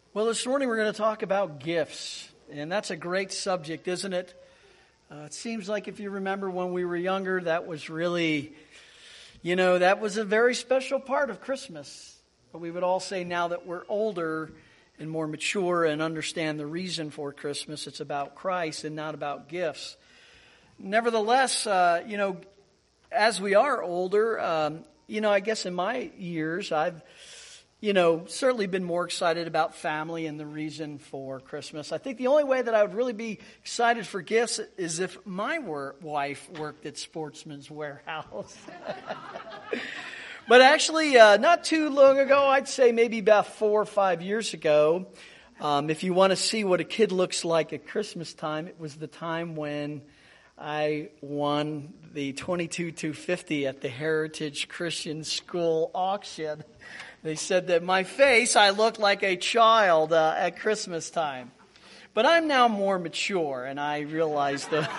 Well, this morning we're going to talk about gifts, and that's a great subject, isn't it? It seems like if you remember when we were younger, that was really, that was a very special part of Christmas. But we would all say now that we're older and more mature and understand the reason for Christmas, it's about Christ and not about gifts. Nevertheless, as we are older, I guess in my years, I've certainly been more excited about family and the reason for Christmas. I think the only way that I would really be excited for gifts is if my wife worked at Sportsman's Warehouse. But actually, not too long ago, I'd say maybe about 4 or 5 years ago, if you want to see what a kid looks like at Christmas time, it was the time when I won the 22-250 at the Heritage Christian School auction. They said that my face, I looked like a child at Christmas time. But I'm now more mature, and I realize that.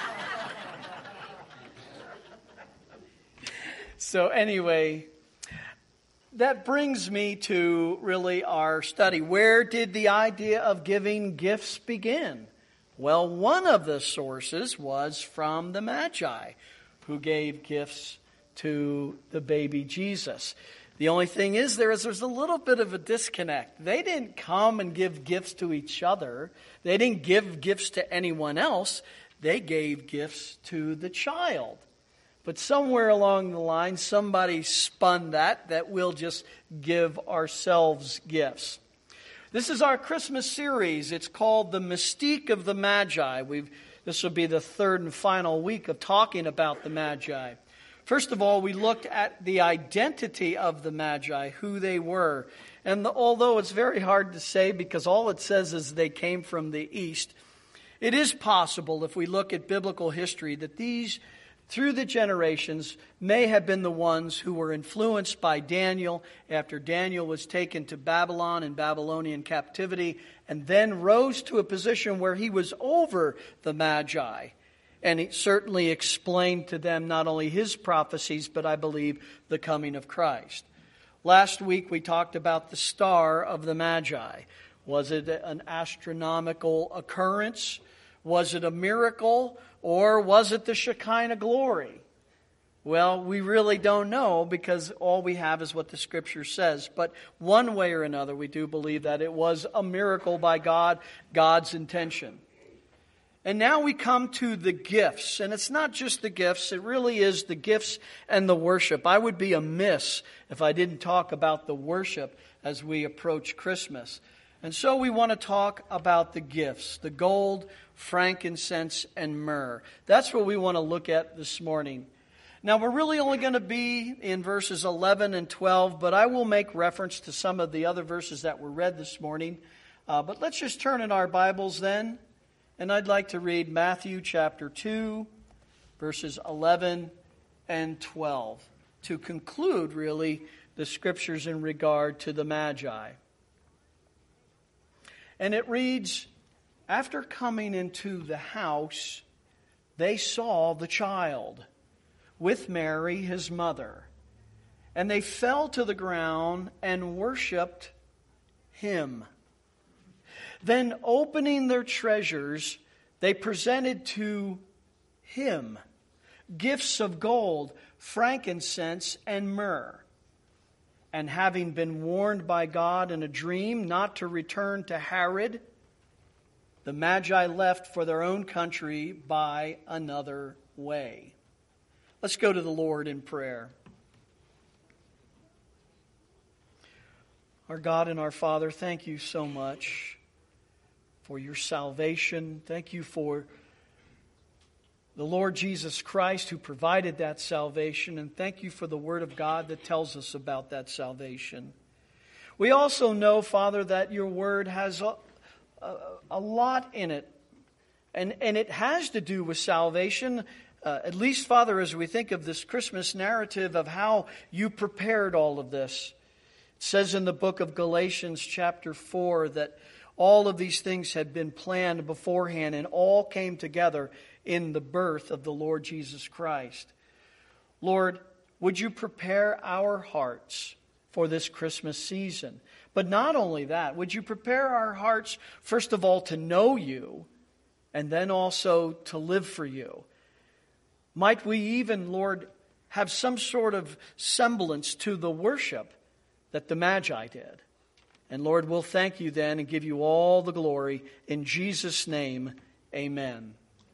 So anyway, that brings me to really our study. Where did the idea of giving gifts begin? Well, one of the sources was from the Magi, who gave gifts to the baby Jesus. The only thing is there's a little bit of a disconnect. They didn't come and give gifts to each other. They didn't give gifts to anyone else. They gave gifts to the child. But somewhere along the line, somebody spun that we'll just give ourselves gifts. This is our Christmas series. It's called The Mystique of the Magi. This will be the third and final week of talking about the Magi. First of all, we looked at the identity of the Magi, who they were. And although it's very hard to say because all it says is they came from the east, it is possible if we look at biblical history that these, through the generations, may have been the ones who were influenced by Daniel after Daniel was taken to Babylon in Babylonian captivity and then rose to a position where he was over the Magi. And he certainly explained to them not only his prophecies, but I believe the coming of Christ. Last week we talked about the star of the Magi. Was it an astronomical occurrence? Was it a miracle? Or was it the Shekinah glory? Well, we really don't know because all we have is what the Scripture says. But one way or another, we do believe that it was a miracle by God, God's intention. And now we come to the gifts. And it's not just the gifts. It really is the gifts and the worship. I would be amiss if I didn't talk about the worship as we approach Christmas. And so we want to talk about the gifts, the gold, frankincense, and myrrh. That's what we want to look at this morning. Now, we're really only going to be in verses 11 and 12, but I will make reference to some of the other verses that were read this morning. But let's just turn in our Bibles then. And I'd like to read Matthew chapter 2, verses 11 and 12, to conclude, really, the Scriptures in regard to the Magi. And it reads, "After coming into the house, they saw the child with Mary, his mother. And they fell to the ground and worshipped him. Then opening their treasures, they presented to him gifts of gold, frankincense, and myrrh. And having been warned by God in a dream not to return to Herod, the Magi left for their own country by another way." Let's go to the Lord in prayer. Our God and our Father, thank you so much for your salvation. Thank you for the Lord Jesus Christ who provided that salvation. And thank you for the Word of God that tells us about that salvation. We also know, Father, that your Word has a lot in it. And it has to do with salvation. At least, Father, as we think of this Christmas narrative of how you prepared all of this. It says in the book of Galatians chapter 4 that all of these things had been planned beforehand and all came together in the birth of the Lord Jesus Christ. Lord, would you prepare our hearts for this Christmas season. But not only that, would you prepare our hearts, first of all, to know you, and then also to live for you? Might we even, Lord, have some sort of semblance to the worship that the Magi did? And Lord, we'll thank you then and give you all the glory. In Jesus' name, amen.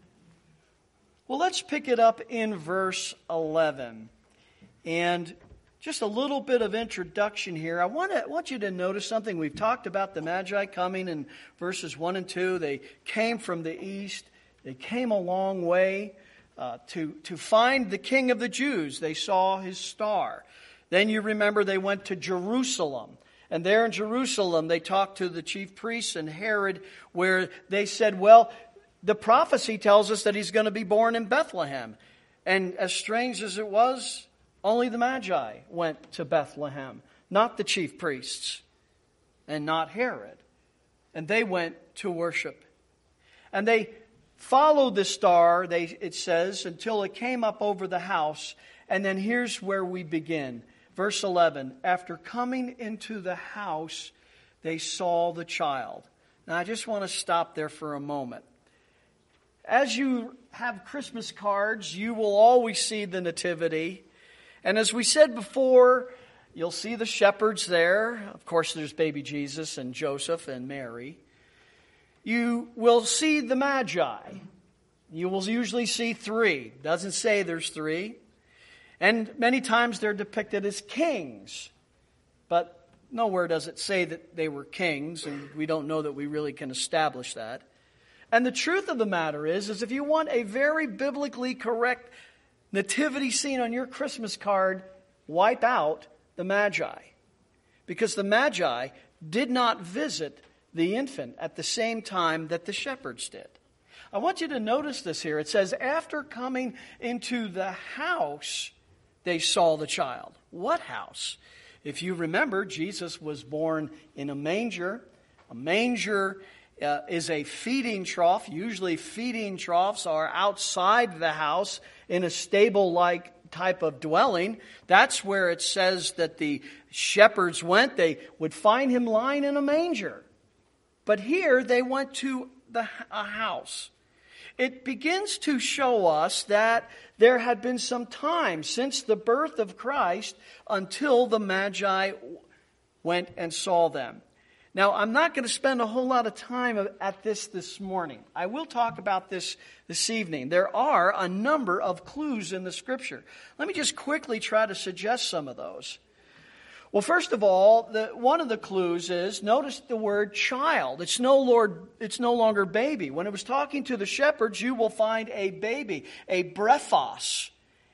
Well, let's pick it up in verse 11. And just a little bit of introduction here. I want you to notice something. We've talked about the Magi coming in verses 1 and 2. They came from the east. They came a long way to find the King of the Jews. They saw his star. Then you remember they went to Jerusalem. And there in Jerusalem, they talked to the chief priests and Herod, where they said, well, the prophecy tells us that he's going to be born in Bethlehem. And as strange as it was, only the Magi went to Bethlehem, not the chief priests and not Herod. And they went to worship. And they followed the star, it says, until it came up over the house. And then here's where we begin. Verse 11, after coming into the house, they saw the child. Now I just want to stop there for a moment. As you have Christmas cards, you will always see the nativity. And as we said before, you'll see the shepherds there. Of course, there's baby Jesus and Joseph and Mary. You will see the Magi. You will usually see 3. Doesn't say there's 3. And many times they're depicted as kings. But nowhere does it say that they were kings, and we don't know that we really can establish that. And the truth of the matter is if you want a very biblically correct nativity scene on your Christmas card, wipe out the Magi. Because the Magi did not visit the infant at the same time that the shepherds did. I want you to notice this here. It says, after coming into the house, they saw the child. What house? If you remember, Jesus was born in a manger. A manger is a feeding trough. Usually feeding troughs are outside the house in a stable-like type of dwelling. That's where it says that the shepherds went. They would find him lying in a manger. But here they went to a house. It begins to show us that there had been some time since the birth of Christ until the Magi went and saw them. Now, I'm not going to spend a whole lot of time at this morning. I will talk about this evening. There are a number of clues in the Scripture. Let me just quickly try to suggest some of those. Well, first of all, one of the clues is, notice the word child. It's no longer baby. When it was talking to the shepherds, you will find a baby, a brephos,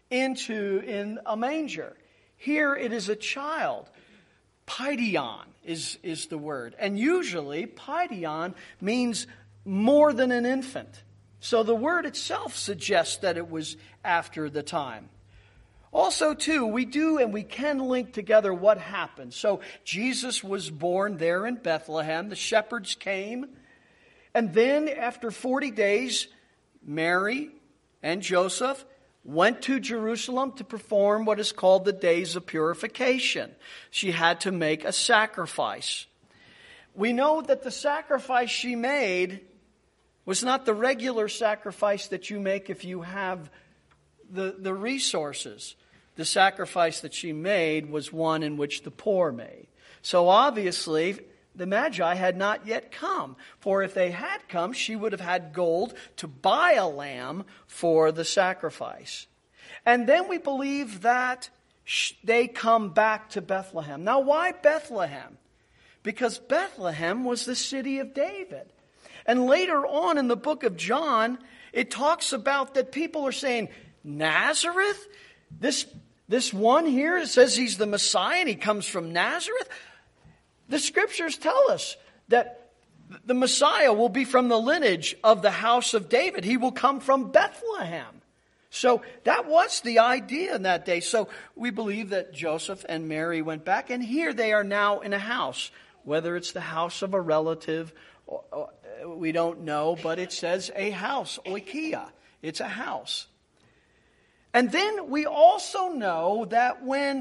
in a manger. Here it is a child. Paidion is the word. And usually, paidion means more than an infant. So the word itself suggests that it was after the time. Also, too, we can link together what happened. So Jesus was born there in Bethlehem. The shepherds came. And then after 40 days, Mary and Joseph went to Jerusalem to perform what is called the days of purification. She had to make a sacrifice. We know that the sacrifice she made was not the regular sacrifice that you make if you have the resources. The sacrifice that she made was one in which the poor made. So obviously, the Magi had not yet come. For if they had come, she would have had gold to buy a lamb for the sacrifice. And then we believe that they come back to Bethlehem. Now, why Bethlehem? Because Bethlehem was the city of David. And later on in the book of John, it talks about that people are saying, Nazareth? This one here, it says he's the Messiah and he comes from Nazareth. The Scriptures tell us that the Messiah will be from the lineage of the house of David. He will come from Bethlehem. So that was the idea in that day. So we believe that Joseph and Mary went back, and here they are now in a house. Whether it's the house of a relative, we don't know, but it says a house, oikia. It's a house. And then we also know that when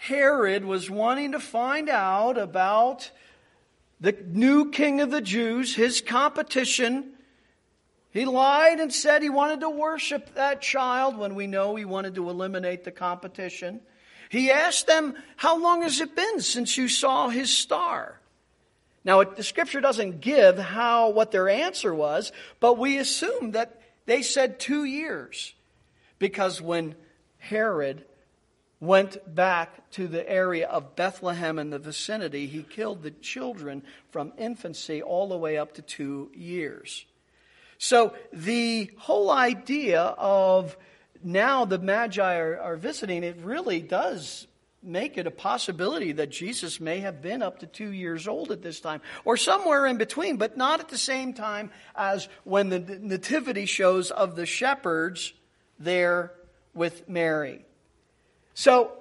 Herod was wanting to find out about the new king of the Jews, his competition. He lied and said he wanted to worship that child when we know he wanted to eliminate the competition. He asked them, how long has it been since you saw his star? Now, the scripture doesn't give what their answer was, but we assume that they said 2 years. Because when Herod went back to the area of Bethlehem and the vicinity, he killed the children from infancy all the way up to 2 years. So the whole idea of now the Magi are visiting, it really does make it a possibility that Jesus may have been up to 2 years old at this time, or somewhere in between, but not at the same time as when the nativity shows of the shepherds there with Mary. So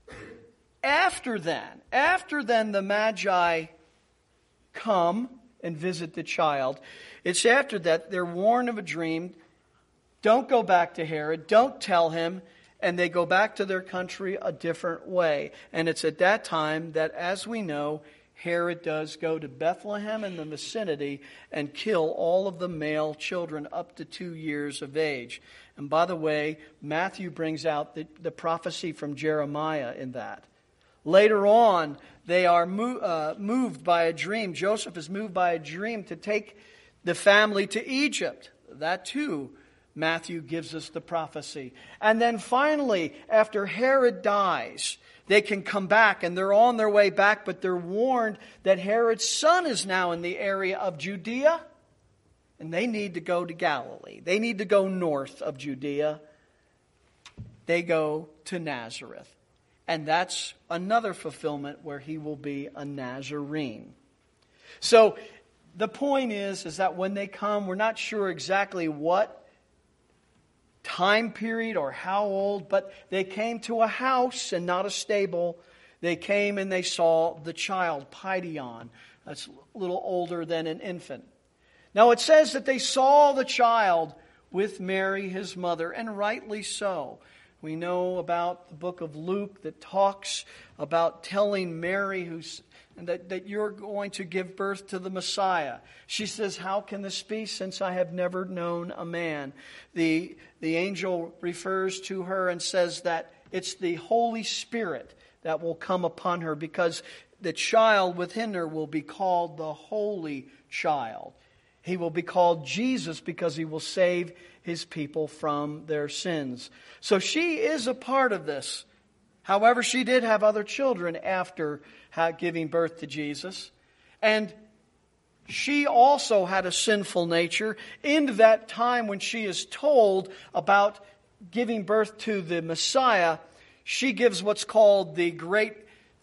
after then the Magi come and visit the child. It's after that they're warned of a dream. Don't go back to Herod. Don't tell him. And they go back to their country a different way. And it's at that time that, as we know, Herod does go to Bethlehem and the vicinity and kill all of the male children up to 2 years of age. And by the way, Matthew brings out the prophecy from Jeremiah in that. Later on, they are moved by a dream. Joseph is moved by a dream to take the family to Egypt. That too, Matthew gives us the prophecy. And then finally, after Herod dies, they can come back, and they're on their way back, but they're warned that Herod's son is now in the area of Judea, and they need to go to Galilee. They need to go north of Judea. They go to Nazareth. And that's another fulfillment where he will be a Nazarene. So the point is that when they come, we're not sure exactly what time period or how old, but they came to a house and not a stable. They came and they saw the child, Paidion. That's a little older than an infant. Now it says that they saw the child with Mary, his mother, and rightly so. We know about the book of Luke that talks about telling Mary that you're going to give birth to the Messiah. She says, how can this be since I have never known a man? The angel refers to her and says that it's the Holy Spirit that will come upon her, because the child within her will be called the Holy Child. He will be called Jesus because he will save his people from their sins. So she is a part of this. However, she did have other children after giving birth to Jesus. And she also had a sinful nature. In that time when she is told about giving birth to the Messiah, she gives what's called the great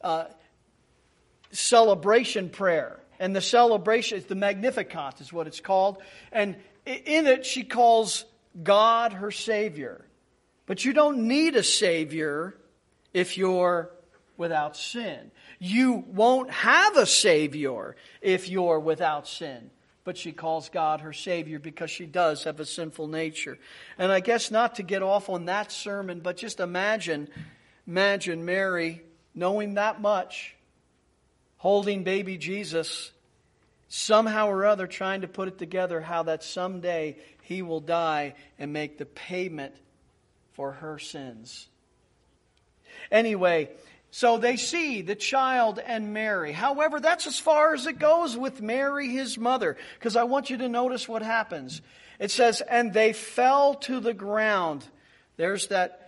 celebration prayer. And the celebration, the Magnificat is what it's called. And in it, she calls God her Savior. But you don't need a Savior if you're without sin. You won't have a Savior if you're without sin. But she calls God her Savior because she does have a sinful nature. And I guess not to get off on that sermon, but just imagine Mary knowing that much, holding baby Jesus, somehow or other trying to put it together how that someday he will die and make the payment for her sins. Anyway, so they see the child and Mary. However, that's as far as it goes with Mary, his mother, because I want you to notice what happens. It says, and they fell to the ground. There's that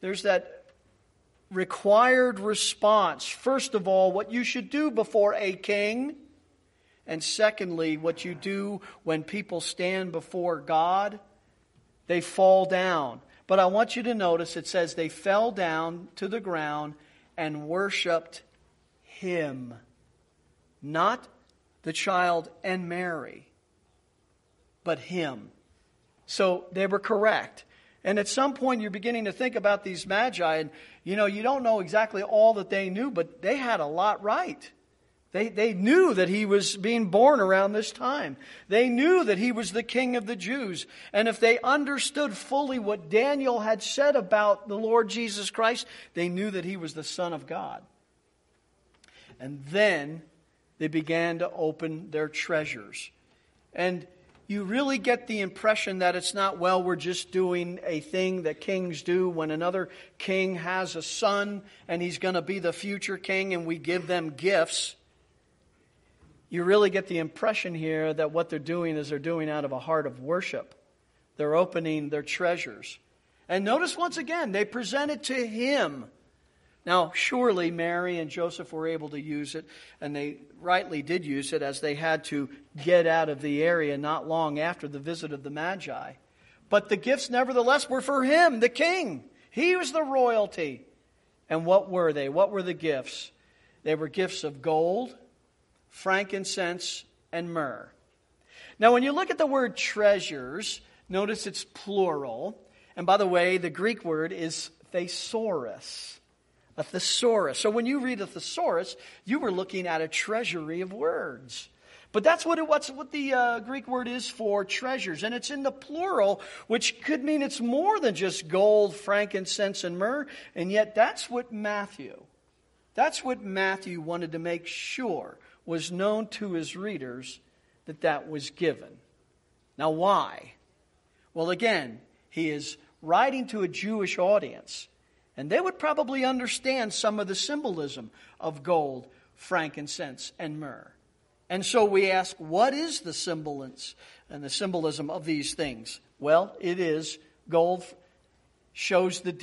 required response. First of all, what you should do before a king. And secondly, what you do when people stand before God. They fall down. But I want you to notice it says they fell down to the ground and worshipped him. Not the child and Mary, but him. So they were correct. And at some point you're beginning to think about these magi, and you don't know exactly all that they knew, but they had a lot right. They knew that he was being born around this time. They knew that he was the King of the Jews. And if they understood fully what Daniel had said about the Lord Jesus Christ, they knew that he was the Son of God. And then they began to open their treasures. And you really get the impression that it's not, well, we're just doing a thing that kings do when another king has a son and he's going to be the future king and we give them gifts. You really get the impression here that what they're doing is they're doing out of a heart of worship. They're opening their treasures. And notice once again, they present it to him. Now, surely Mary and Joseph were able to use it, and they rightly did use it as they had to get out of the area not long after the visit of the Magi. But the gifts, nevertheless, were for him, the king. He was the royalty. And what were they? What were the gifts? They were gifts of gold, frankincense, and myrrh. Now, when you look at the word treasures, notice it's plural. And by the way, the Greek word is thesaurus. A thesaurus. So when you read a thesaurus, you were looking at a treasury of words. But that's what the Greek word is for treasures. And it's in the plural, which could mean it's more than just gold, frankincense, and myrrh. And yet that's what Matthew wanted to make sure was known to his readers, that was given. Now why? Well, again, he is writing to a Jewish audience, and they would probably understand some of the symbolism of gold, frankincense, and myrrh. And so we ask, what is the semblance and the symbolism of these things? Well, it is gold shows the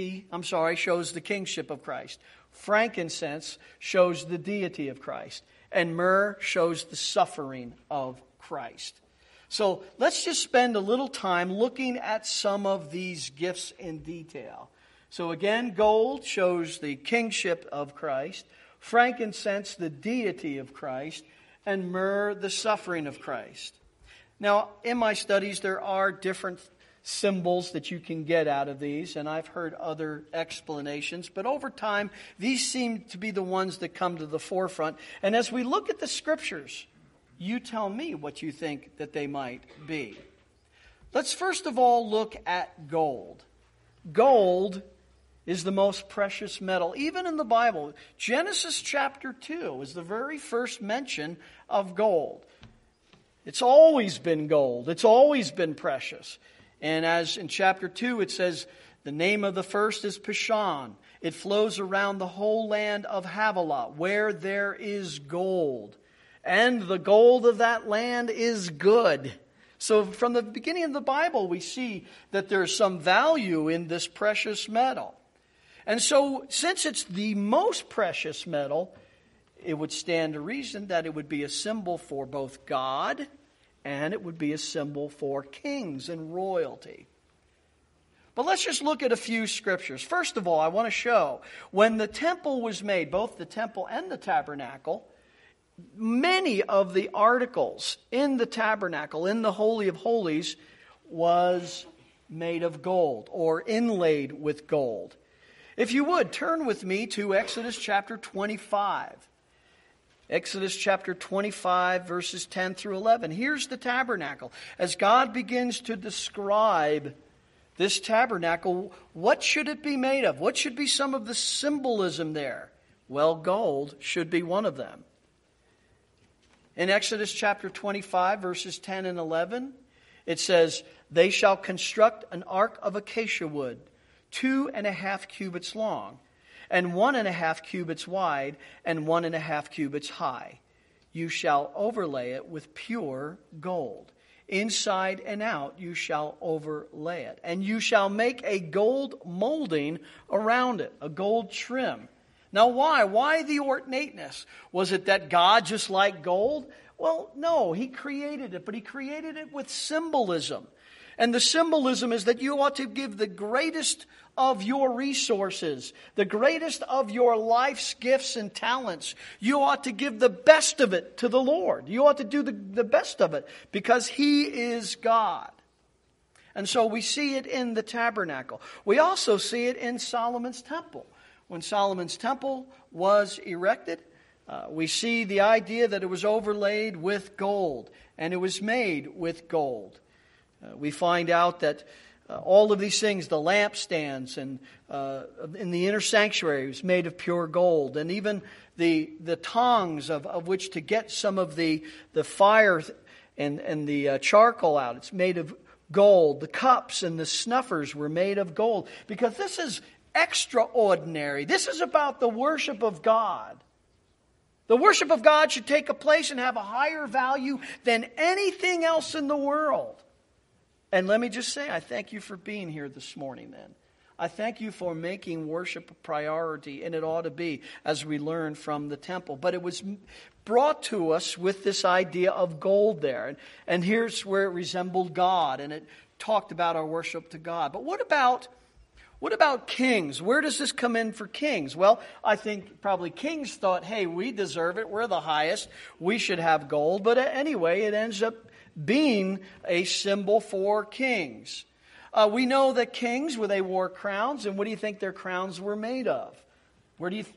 kingship of Christ. Frankincense shows the deity of Christ. And myrrh shows the suffering of Christ. So let's just spend a little time looking at some of these gifts in detail. So again, gold shows the kingship of Christ. Frankincense, the deity of Christ. And myrrh, the suffering of Christ. Now, in my studies, there are different symbols that you can get out of these, and I've heard other explanations, but over time these seem to be the ones that come to the forefront. And as we look at the scriptures, you tell me what you think that they might be. Let's first of all look at gold. Gold is the most precious metal, even in the Bible. Genesis chapter 2 is the very first mention of gold. It's always been gold. It's always been precious. And as in chapter 2 it says, the name of the first is Pishon. It flows around the whole land of Havilah, where there is gold. And the gold of that land is good. So from the beginning of the Bible, we see that there's some value in this precious metal. And so since it's the most precious metal, it would stand to reason that it would be a symbol for both God and it would be a symbol for kings and royalty. But let's just look at a few scriptures. First of all, I want to show when the temple was made, both the temple and the tabernacle, many of the articles in the tabernacle, in the Holy of Holies, was made of gold or inlaid with gold. If you would, turn with me to Exodus chapter 25. Exodus chapter 25, verses 10 through 11. Here's the tabernacle. As God begins to describe this tabernacle, what should it be made of? What should be some of the symbolism there? Well, gold should be one of them. In Exodus chapter 25, verses 10 and 11, it says, "They shall construct an ark of acacia wood, 2.5 cubits long, and 1.5 cubits wide, and 1.5 cubits high. You shall overlay it with pure gold. Inside and out you shall overlay it. And you shall make a gold molding around it, a gold trim." Now why? Why the ornateness? Was it that God just liked gold? Well, no, He created it, but He created it with symbolism. And the symbolism is that you ought to give the greatest of your resources, the greatest of your life's gifts and talents. You ought to give the best of it to the Lord. You ought to do the best of it because He is God. And so we see it in the tabernacle. We also see it in Solomon's temple. When Solomon's temple was erected, We see the idea that it was overlaid with gold, and it was made with gold. We find out that all of these things, the lampstands and in the inner sanctuary, was made of pure gold, and even the tongs of which to get some of the fire and the charcoal out, it's made of gold. The cups and the snuffers were made of gold, because this is extraordinary. This is about the worship of God. The worship of God should take a place and have a higher value than anything else in the world. And let me just say, I thank you for being here this morning then. I thank you for making worship a priority, and it ought to be, as we learn from the temple. But it was brought to us with this idea of gold there. And here's where it resembled God, and it talked about our worship to God. But what about kings? Where does this come in for kings? Well, I think probably kings thought, hey, we deserve it. We're the highest. We should have gold. But anyway, it ends up being a symbol for kings. We know that kings, they wore crowns, and what do you think their crowns were made of? Where do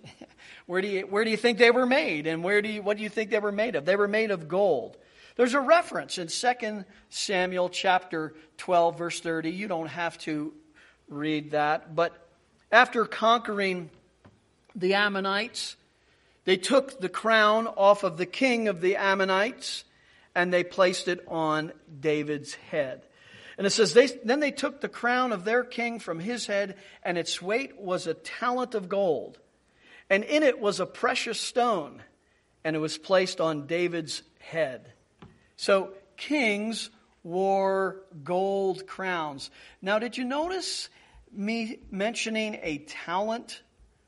you think they were made? And what do you think they were made of? They were made of gold. There's a reference in 2 Samuel chapter 12, verse 30. You don't have to read that. But after conquering the Ammonites, they took the crown off of the king of the Ammonites, and they placed it on David's head. And it says, then they took the crown of their king from his head, and its weight was a talent of gold. And in it was a precious stone, and it was placed on David's head. So kings wore gold crowns. Now, did you notice me mentioning a talent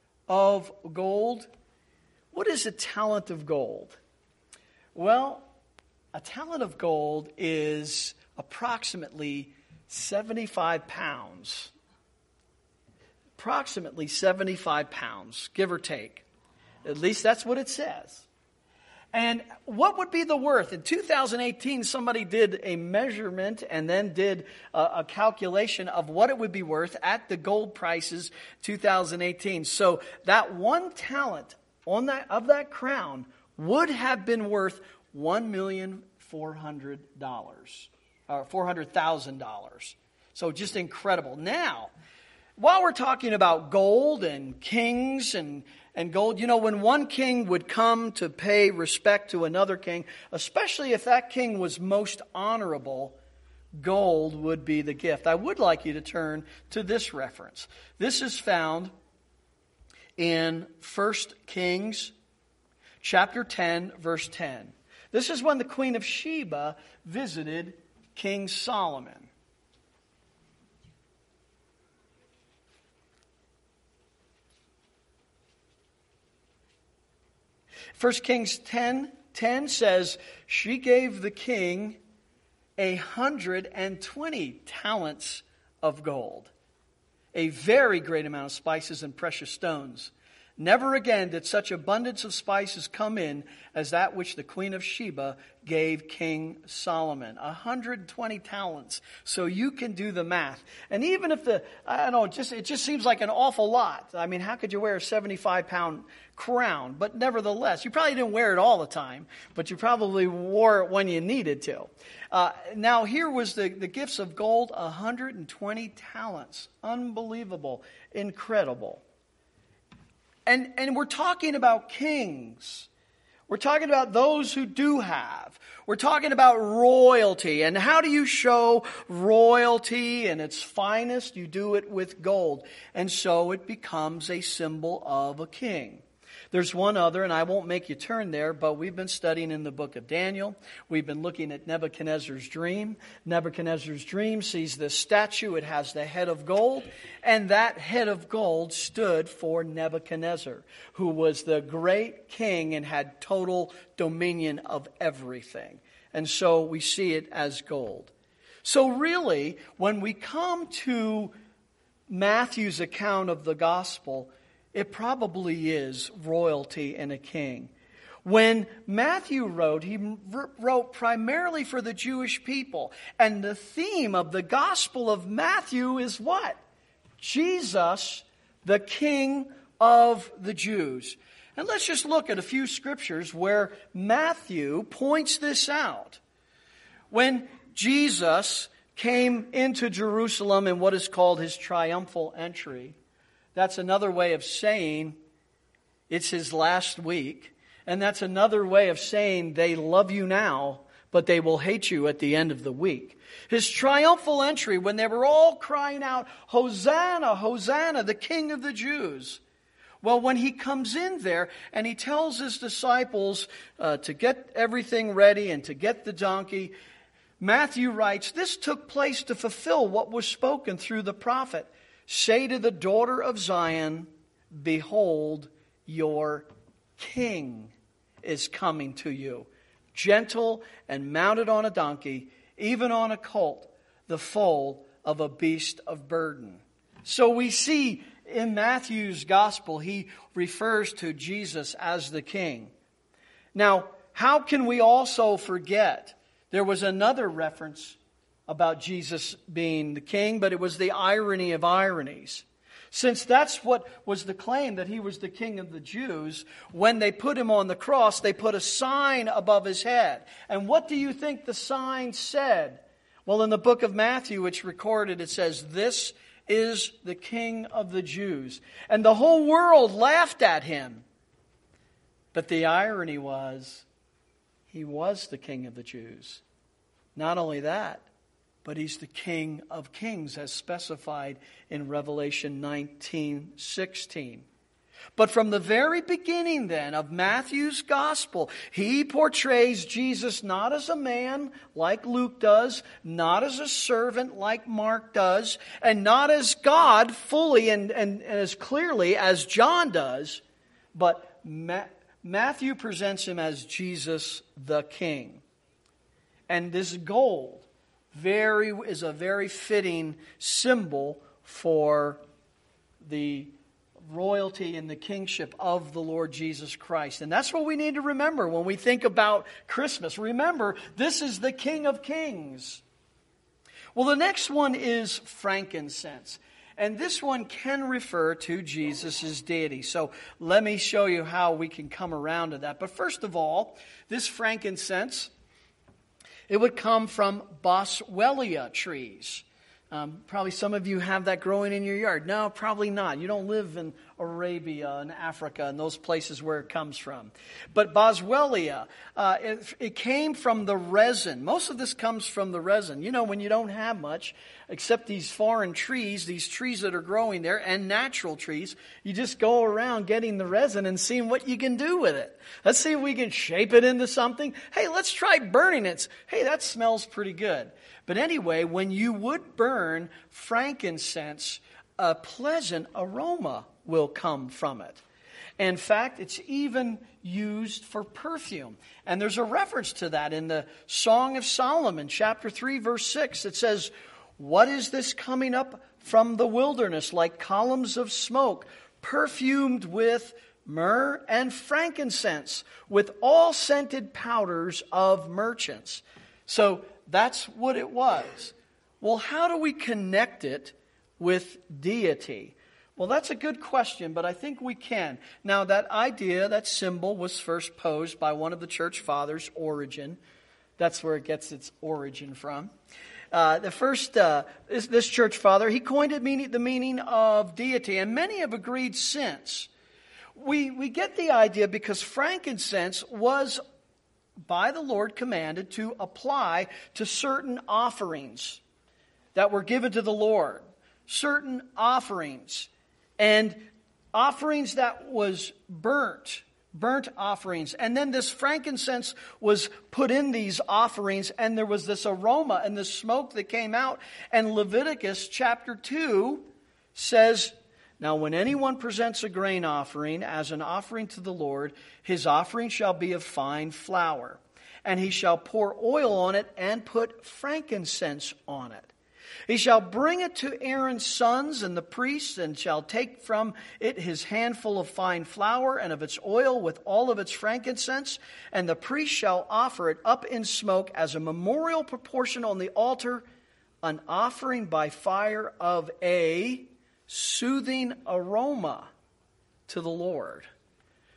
of gold? What is a talent of gold? Well, a talent of gold is approximately 75 pounds. Approximately 75 pounds, give or take. At least that's what it says. And what would be the worth? In 2018, somebody did a measurement and then did a calculation of what it would be worth at the gold prices 2018. So that one talent of that crown would have been worth $400,000. So just incredible. Now, while we're talking about gold and kings and gold, you know, when one king would come to pay respect to another king, especially if that king was most honorable, gold would be the gift. I would like you to turn to this reference. This is found in 1 Kings chapter 10, verse 10. This is when the Queen of Sheba visited King Solomon. First Kings 10:10 says, she gave the king 120 talents of gold, a very great amount of spices and precious stones. Never again did such abundance of spices come in as that which the Queen of Sheba gave King Solomon. 120 talents. So you can do the math. And even if it just seems like an awful lot. I mean, how could you wear a 75-pound crown? But nevertheless, you probably didn't wear it all the time, but you probably wore it when you needed to. Now, here was the gifts of gold, 120 talents. Unbelievable. Incredible. And we're talking about kings. We're talking about those who do have. We're talking about royalty. And how do you show royalty in its finest? You do it with gold. And so it becomes a symbol of a king. There's one other, and I won't make you turn there, but we've been studying in the book of Daniel. We've been looking at Nebuchadnezzar's dream. Nebuchadnezzar's dream sees this statue. It has the head of gold, and that head of gold stood for Nebuchadnezzar, who was the great king and had total dominion of everything. And so we see it as gold. So really, when we come to Matthew's account of the gospel, it probably is royalty and a king. When Matthew wrote, he wrote primarily for the Jewish people. And the theme of the Gospel of Matthew is what? Jesus, the King of the Jews. And let's just look at a few scriptures where Matthew points this out. When Jesus came into Jerusalem in what is called his triumphal entry, that's another way of saying it's his last week. And that's another way of saying they love you now, but they will hate you at the end of the week. His triumphal entry, when they were all crying out, Hosanna, Hosanna, the King of the Jews. Well, when he comes in there and he tells his disciples to get everything ready and to get the donkey, Matthew writes, this took place to fulfill what was spoken through the prophet. Say to the daughter of Zion, behold, your king is coming to you, gentle and mounted on a donkey, even on a colt, the foal of a beast of burden. So we see in Matthew's gospel, he refers to Jesus as the king. Now, how can we also forget? There was another reference about Jesus being the king, but it was the irony of ironies. Since that's what was the claim, that he was the king of the Jews, when they put him on the cross, they put a sign above his head. And what do you think the sign said? Well, in the book of Matthew, it's recorded, it says, this is the King of the Jews. And the whole world laughed at him. But the irony was, he was the King of the Jews. Not only that, but he's the King of Kings, as specified in Revelation 19:16. But from the very beginning then of Matthew's gospel, he portrays Jesus not as a man like Luke does, not as a servant like Mark does, and not as God fully and as clearly as John does, but Matthew presents him as Jesus the King. And this gold is a very fitting symbol for the royalty and the kingship of the Lord Jesus Christ. And that's what we need to remember when we think about Christmas. Remember, this is the King of Kings. Well, the next one is frankincense. And this one can refer to Jesus' deity. So let me show you how we can come around to that. But first of all, this frankincense, it would come from boswellia trees. Probably some of you have that growing in your yard. No, probably not. You don't live in Arabia and Africa and those places where it comes from. But boswellia, it came from the resin. Most of this comes from the resin. You know, when you don't have much, except these foreign trees, these trees that are growing there, and natural trees, you just go around getting the resin and seeing what you can do with it. Let's see if we can shape it into something. Hey, let's try burning it. Hey, that smells pretty good. But anyway, when you would burn frankincense, a pleasant aroma will come from it. In fact, it's even used for perfume. And there's a reference to that in the Song of Solomon, chapter 3, verse 6. It says, what is this coming up from the wilderness like columns of smoke, perfumed with myrrh and frankincense, with all scented powders of merchants? So that's what it was. Well, how do we connect it with deity? Well, that's a good question, but I think we can. Now, that idea, that symbol, was first posed by one of the church fathers, Origen. That's where it gets its origin from. This church father, he coined it the meaning of deity, and many have agreed since. We get the idea because frankincense was by the Lord commanded to apply to certain offerings that were given to the Lord. Certain offerings. And offerings that was burnt offerings. And then this frankincense was put in these offerings, and there was this aroma and this smoke that came out. And Leviticus chapter 2 says, now when anyone presents a grain offering as an offering to the Lord, his offering shall be of fine flour, and he shall pour oil on it and put frankincense on it. He shall bring it to Aaron's sons and the priests, and shall take from it his handful of fine flour and of its oil with all of its frankincense, and the priest shall offer it up in smoke as a memorial proportion on the altar, an offering by fire of a soothing aroma to the Lord.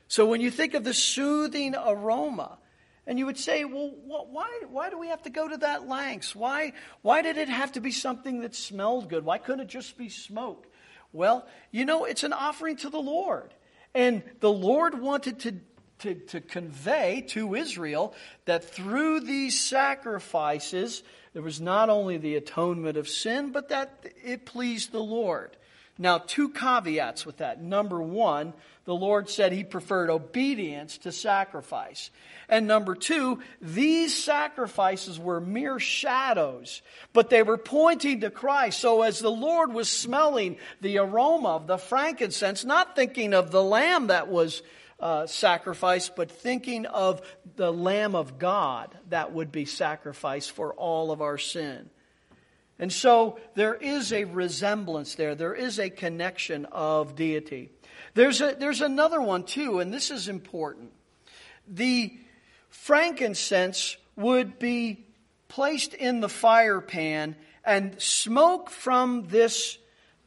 So when you think of the soothing aroma, and you would say, well, why do we have to go to that lengths? Why did it have to be something that smelled good? Why couldn't it just be smoke? Well, it's an offering to the Lord. And the Lord wanted to convey to Israel that through these sacrifices, there was not only the atonement of sin, but that it pleased the Lord. Now, 2 caveats with that. Number 1, the Lord said He preferred obedience to sacrifice. And number 2, these sacrifices were mere shadows, but they were pointing to Christ. So as the Lord was smelling the aroma of the frankincense, not thinking of the lamb that was sacrificed, but thinking of the Lamb of God that would be sacrificed for all of our sin. And so there is a resemblance there. There is a connection of deity. There's another one too, and this is important. The frankincense would be placed in the fire pan, and smoke from this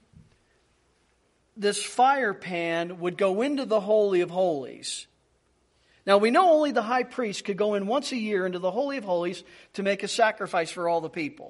fire pan would go into the Holy of Holies. Now we know only the high priest could go in once a year into the Holy of Holies to make a sacrifice for all the people.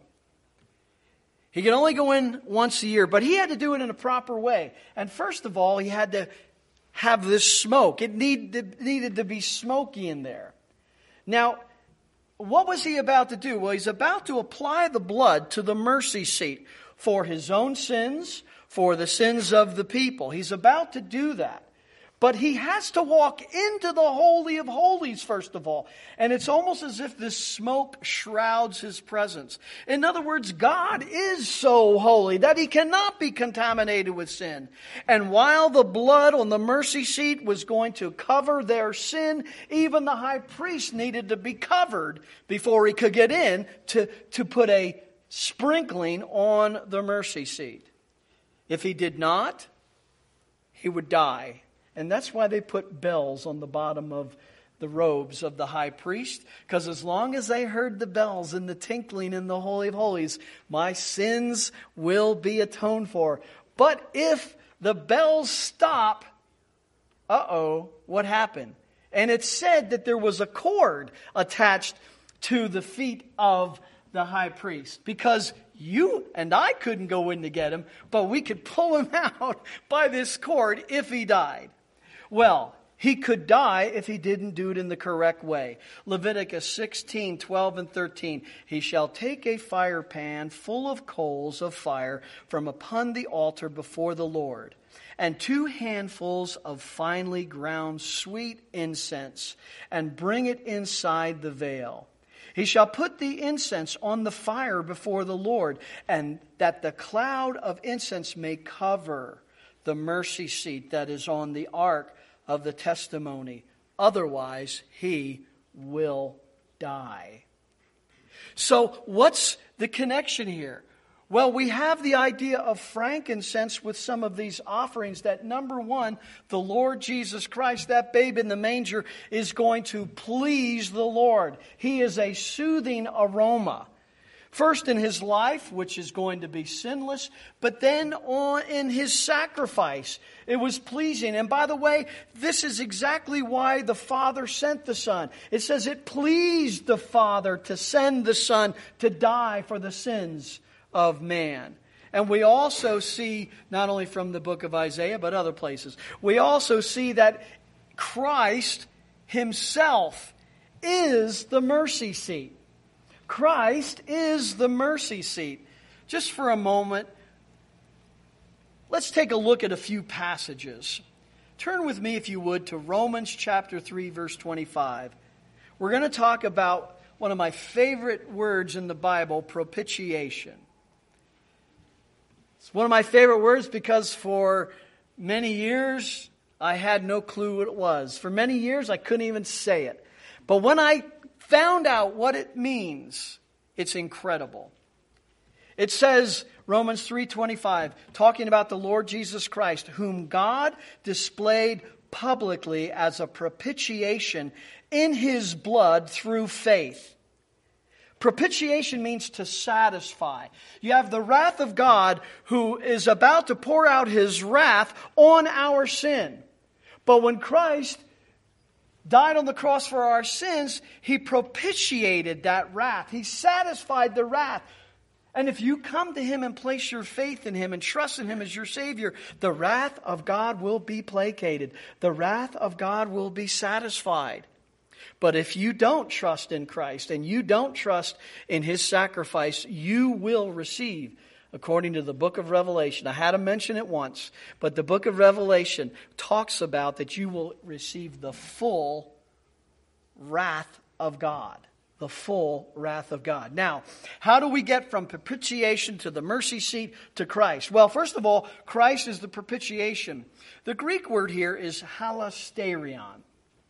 He could only go in once a year, but he had to do it in a proper way. And first of all, he had to have this smoke. It needed to be smoky in there. Now, what was he about to do? Well, he's about to apply the blood to the mercy seat for his own sins, for the sins of the people. He's about to do that. But he has to walk into the Holy of Holies, first of all. And it's almost as if this smoke shrouds His presence. In other words, God is so holy that He cannot be contaminated with sin. And while the blood on the mercy seat was going to cover their sin, even the high priest needed to be covered before he could get in to put a sprinkling on the mercy seat. If he did not, he would die. And that's why they put bells on the bottom of the robes of the high priest. Because as long as they heard the bells and the tinkling in the Holy of Holies, my sins will be atoned for. But if the bells stop, what happened? And it said that there was a cord attached to the feet of the high priest. Because you and I couldn't go in to get him, but we could pull him out by this cord if he died. Well, he could die if he didn't do it in the correct way. Leviticus 16, 12, and 13. He shall take a fire pan full of coals of fire from upon the altar before the Lord, and 2 handfuls of finely ground sweet incense, and bring it inside the veil. He shall put the incense on the fire before the Lord, and that the cloud of incense may cover the mercy seat that is on the ark of the testimony. Otherwise, he will die. So, what's the connection here? Well, we have the idea of frankincense with some of these offerings that, number 1, the Lord Jesus Christ, that babe in the manger, is going to please the Lord. He is a soothing aroma. First in His life, which is going to be sinless, but then in His sacrifice, it was pleasing. And by the way, this is exactly why the Father sent the Son. It says it pleased the Father to send the Son to die for the sins of man. And we also see, not only from the book of Isaiah, but other places, we also see that Christ Himself is the mercy seat. Christ is the mercy seat. Just for a moment, let's take a look at a few passages. Turn with me, if you would, to Romans chapter 3, verse 25. We're going to talk about one of my favorite words in the Bible, propitiation. It's one of my favorite words because for many years, I had no clue what it was. For many years, I couldn't even say it. But when I found out what it means, it's incredible. It says, Romans 3:25, talking about the Lord Jesus Christ, whom God displayed publicly as a propitiation in His blood through faith. Propitiation means to satisfy. You have the wrath of God who is about to pour out His wrath on our sin. But when Christ died on the cross for our sins, He propitiated that wrath. He satisfied the wrath. And if you come to Him and place your faith in Him and trust in Him as your Savior, the wrath of God will be placated. The wrath of God will be satisfied. But if you don't trust in Christ and you don't trust in His sacrifice, you will receive, according to the book of Revelation. I had to mention it once, but the book of Revelation talks about that you will receive the full wrath of God. The full wrath of God. Now, how do we get from propitiation to the mercy seat to Christ? Well, first of all, Christ is the propitiation. The Greek word here is hilasterion.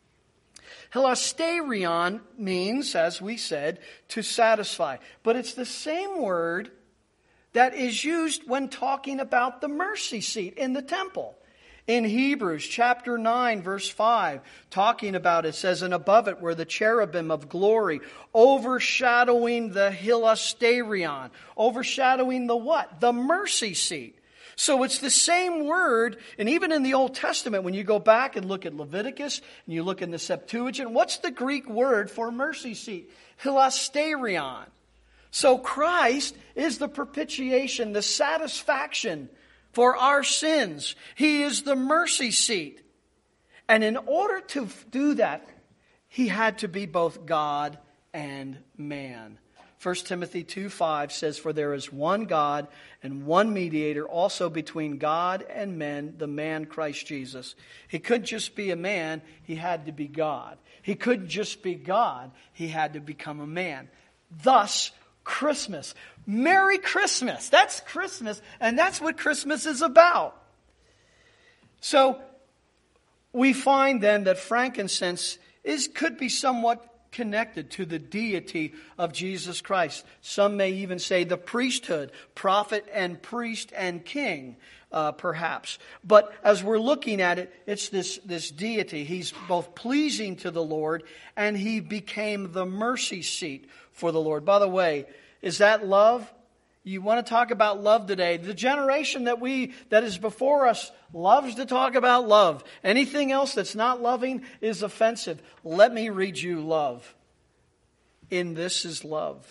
Hilasterion means, as we said, to satisfy. But it's the same word that is used when talking about the mercy seat in the temple. In Hebrews chapter 9, verse 5, talking about it, says, and above it were the cherubim of glory, overshadowing the hilasterion. Overshadowing the what? The mercy seat. So it's the same word, and even in the Old Testament, when you go back and look at Leviticus, and you look in the Septuagint, what's the Greek word for mercy seat? Hilasterion. So Christ is the propitiation, the satisfaction for our sins. He is the mercy seat. And in order to do that, He had to be both God and man. 1 Timothy 2:5 says, for there is one God and one mediator also between God and men, the man Christ Jesus. He couldn't just be a man, He had to be God. He couldn't just be God, He had to become a man. Thus, Christmas. Merry Christmas. That's Christmas, and that's what Christmas is about. So, we find then that frankincense could be somewhat connected to the deity of Jesus Christ. Some may even say the priesthood, prophet and priest and king, perhaps. But as we're looking at it, it's this deity. He's both pleasing to the Lord, and He became the mercy seat for the Lord. By the way, is that love? You want to talk about love today. The generation that is before us loves to talk about love. Anything else that's not loving is offensive. Let me read you love. In this is love.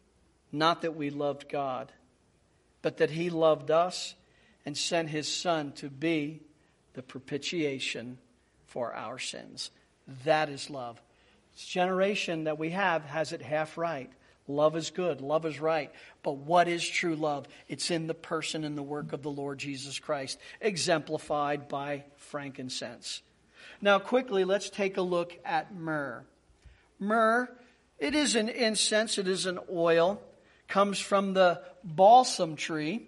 Not that we loved God, but that He loved us and sent His Son to be the propitiation for our sins. That is love. This generation that we have has it half right. Love is good. Love is right. But what is true love? It's in the person and the work of the Lord Jesus Christ, exemplified by frankincense. Now, quickly, let's take a look at myrrh. Myrrh, it is an incense. It is an oil. Comes from the balsam tree.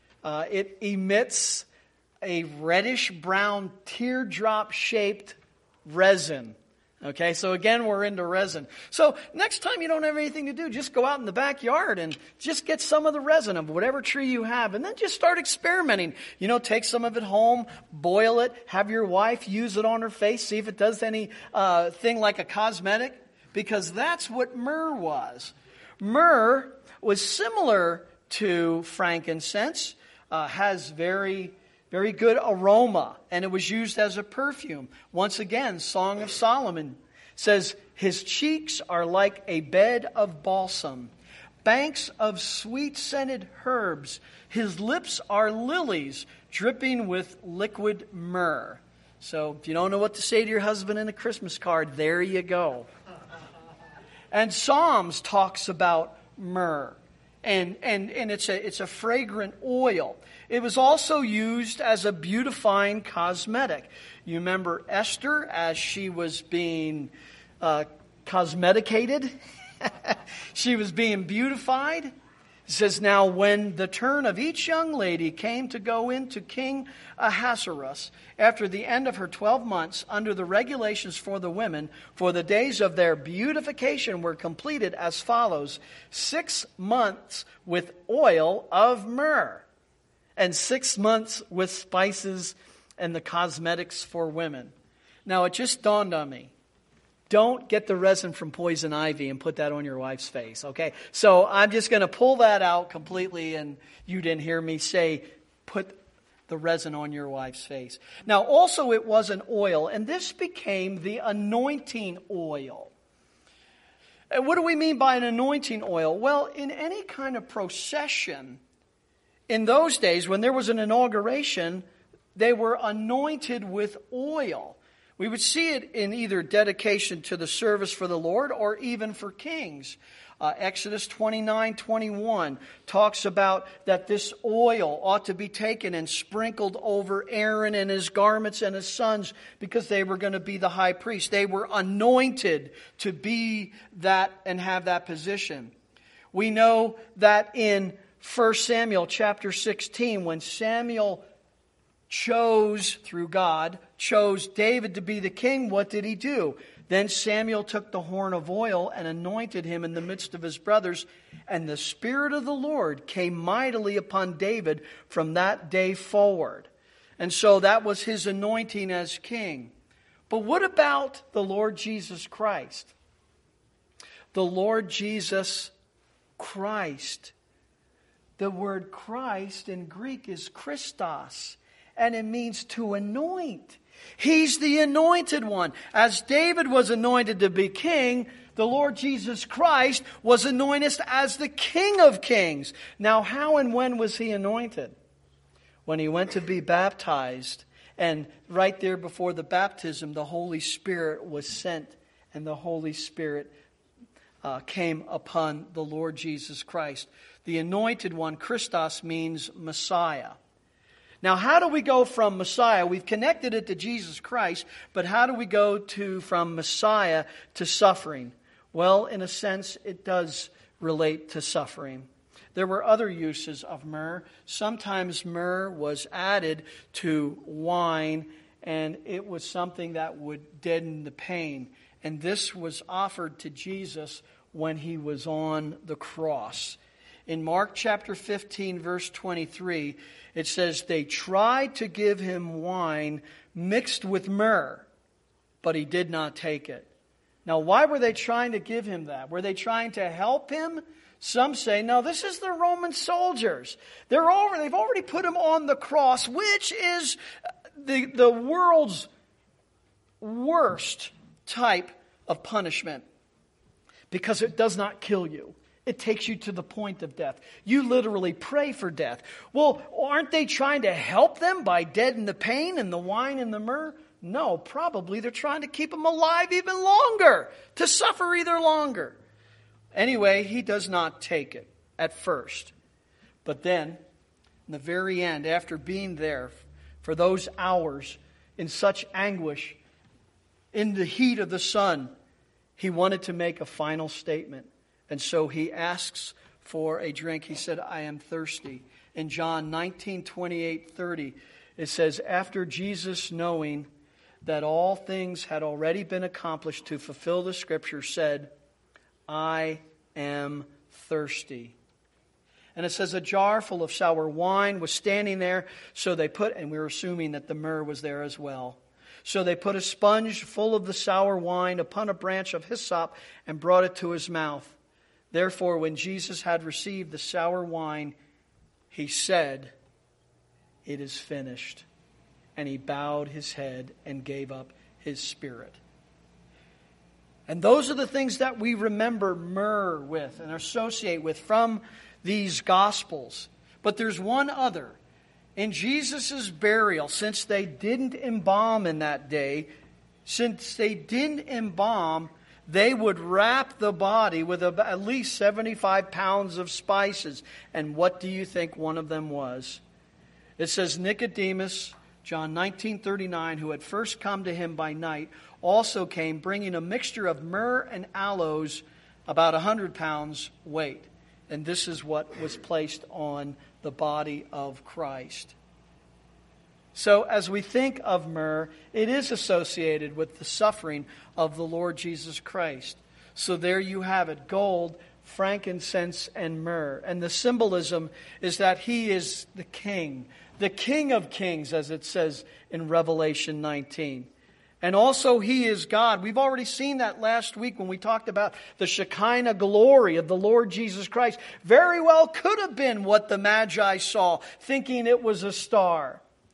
It emits a reddish-brown, teardrop-shaped resin. Okay, so again, we're into resin. So next time you don't have anything to do, just go out in the backyard and just get some of the resin of whatever tree you have, and then just start experimenting. Take some of it home, boil it, have your wife use it on her face, see if it does any thing like a cosmetic, because that's what myrrh was. Myrrh was similar to frankincense, has very good aroma, and it was used as a perfume. Once again, Song of Solomon says, his cheeks are like a bed of balsam, banks of sweet-scented herbs. His lips are lilies dripping with liquid myrrh. So if you don't know what to say to your husband in a Christmas card, there you go. And Psalms talks about myrrh. And it's a fragrant oil. It was also used as a beautifying cosmetic. You remember Esther as she was being cosmeticated? She was being beautified. It says, now when the turn of each young lady came to go into King Ahasuerus, after the end of her 12 months, under the regulations for the women, for the days of their beautification were completed as follows: 6 months with oil of myrrh, and 6 months with spices and the cosmetics for women. Now, it just dawned on me. Don't get the resin from poison ivy and put that on your wife's face, okay? So I'm just going to pull that out completely, and you didn't hear me say, put the resin on your wife's face. Now, also it was an oil, and this became the anointing oil. And what do we mean by an anointing oil? Well, in any kind of procession, in those days, when there was an inauguration, they were anointed with oil. We would see it in either dedication to the service for the Lord or even for kings. Exodus 29:21 talks about that this oil ought to be taken and sprinkled over Aaron and his garments and his sons because they were going to be the high priest. They were anointed to be that and have that position. We know that in 1 Samuel chapter 16, when Samuel through God, chose David to be the king, what did he do? Then Samuel took the horn of oil and anointed him in the midst of his brothers, and the Spirit of the Lord came mightily upon David from that day forward. And so that was his anointing as king. But what about the Lord Jesus Christ? The Lord Jesus Christ. The word Christ in Greek is Christos, and it means to anoint. He's the anointed one. As David was anointed to be king, the Lord Jesus Christ was anointed as the King of Kings. Now, how and when was he anointed? When he went to be baptized. And right there before the baptism, the Holy Spirit was sent. And the Holy Spirit came upon the Lord Jesus Christ. The anointed one, Christos, means Messiah. Now, how do we go from Messiah? We've connected it to Jesus Christ, but how do we go from Messiah to suffering? Well, in a sense, it does relate to suffering. There were other uses of myrrh. Sometimes myrrh was added to wine, and it was something that would deaden the pain. And this was offered to Jesus when he was on the cross. In Mark chapter 15, verse 23, it says, they tried to give him wine mixed with myrrh, but he did not take it. Now, why were they trying to give him that? Were they trying to help him? Some say, no, this is the Roman soldiers. They've already put him on the cross, which is the world's worst type of punishment, because it does not kill you. It takes you to the point of death. You literally pray for death. Well, aren't they trying to help them by deadening the pain and the wine and the myrrh? No, probably they're trying to keep them alive even longer, to suffer either longer. Anyway, he does not take it at first. But then, in the very end, after being there for those hours in such anguish, in the heat of the sun, he wanted to make a final statement. And so he asks for a drink. He said, I am thirsty. In John 19:28-30, it says, after Jesus, knowing that all things had already been accomplished to fulfill the Scripture, said, I am thirsty. And it says a jar full of sour wine was standing there. So they and we were assuming that the myrrh was there as well. So they put a sponge full of the sour wine upon a branch of hyssop and brought it to his mouth. Therefore, when Jesus had received the sour wine, he said, it is finished. And he bowed his head and gave up his spirit. And those are the things that we remember myrrh with and associate with from these Gospels. But there's one other. In Jesus' burial, since they didn't embalm in that day, they would wrap the body with at least 75 pounds of spices. And what do you think one of them was? It says Nicodemus, John 19:39, who had first come to him by night, also came bringing a mixture of myrrh and aloes, about 100 pounds weight. And this is what was placed on the body of Christ. So as we think of myrrh, it is associated with the suffering of the Lord Jesus Christ. So there you have it, gold, frankincense, and myrrh. And the symbolism is that he is the King of Kings, as it says in Revelation 19. And also he is God. We've already seen that last week when we talked about the Shekinah glory of the Lord Jesus Christ. Very well could have been what the Magi saw, thinking it was a star.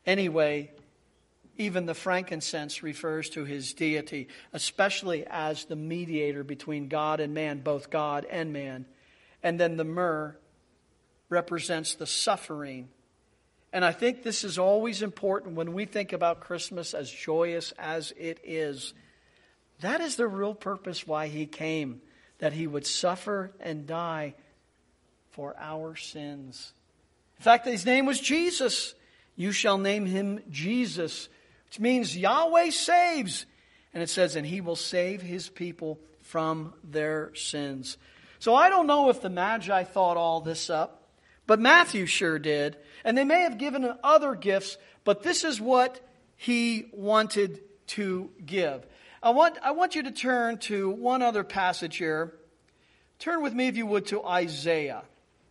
Anyway, even the frankincense refers to his deity, especially as the mediator between God and man, both God and man. And then the myrrh represents the suffering. And I think this is always important when we think about Christmas, as joyous as it is. That is the real purpose why he came, that he would suffer and die for our sins. In fact, his name was Jesus. You shall name him Jesus, which means Yahweh saves. And it says, and he will save his people from their sins. So I don't know if the Magi thought all this up, but Matthew sure did. And they may have given other gifts, but this is what he wanted to give. I want you to turn to one other passage here. Turn with me, if you would, to Isaiah.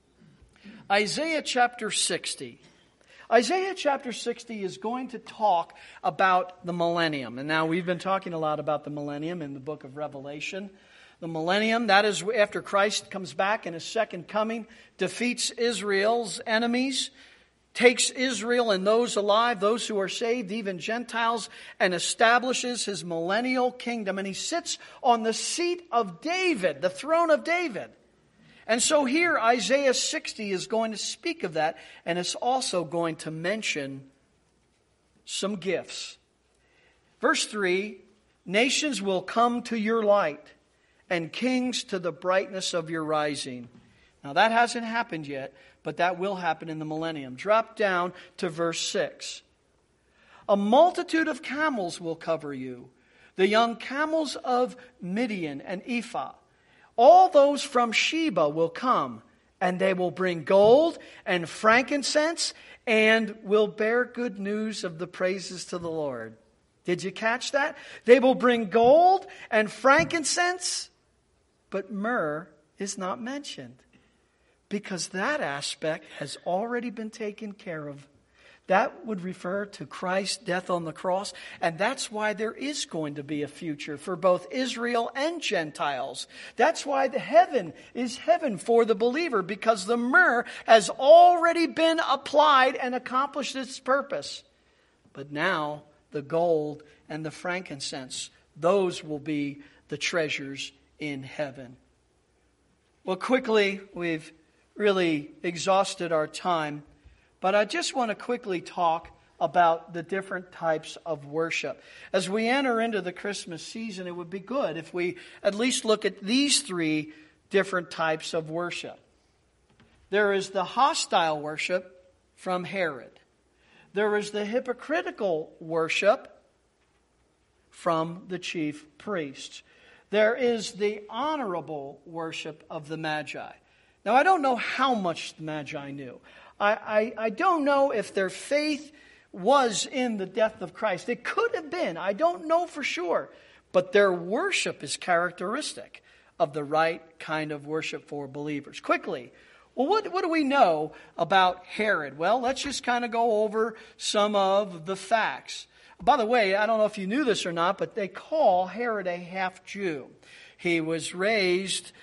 Isaiah chapter 60. Isaiah chapter 60 is going to talk about the millennium. And now we've been talking a lot about the millennium in the book of Revelation. The millennium, that is after Christ comes back in his second coming, defeats Israel's enemies, takes Israel and those alive, those who are saved, even Gentiles, and establishes his millennial kingdom. And he sits on the seat of David, the throne of David. And so here Isaiah 60 is going to speak of that, and it's also going to mention some gifts. Verse 3, nations will come to your light, and kings to the brightness of your rising. Now that hasn't happened yet, but that will happen in the millennium. Drop down to verse 6. A multitude of camels will cover you, the young camels of Midian and Ephah. All those from Sheba will come, and they will bring gold and frankincense and will bear good news of the praises to the Lord. Did you catch that? They will bring gold and frankincense, but myrrh is not mentioned because that aspect has already been taken care of. That would refer to Christ's death on the cross, and that's why there is going to be a future for both Israel and Gentiles. That's why the heaven is heaven for the believer, because the myrrh has already been applied and accomplished its purpose. But now the gold and the frankincense, those will be the treasures in heaven. Well, quickly, we've really exhausted our time. But I just want to quickly talk about the different types of worship. As we enter into the Christmas season, it would be good if we at least look at these three different types of worship. There is the hostile worship from Herod. There is the hypocritical worship from the chief priests. There is the honorable worship of the Magi. Now, I don't know how much the Magi knew. I don't know if their faith was in the death of Christ. It could have been. I don't know for sure. But their worship is characteristic of the right kind of worship for believers. Quickly, well, what do we know about Herod? Well, let's just kind of go over some of the facts. By the way, I don't know if you knew this or not, but they call Herod a half-Jew. He was raised,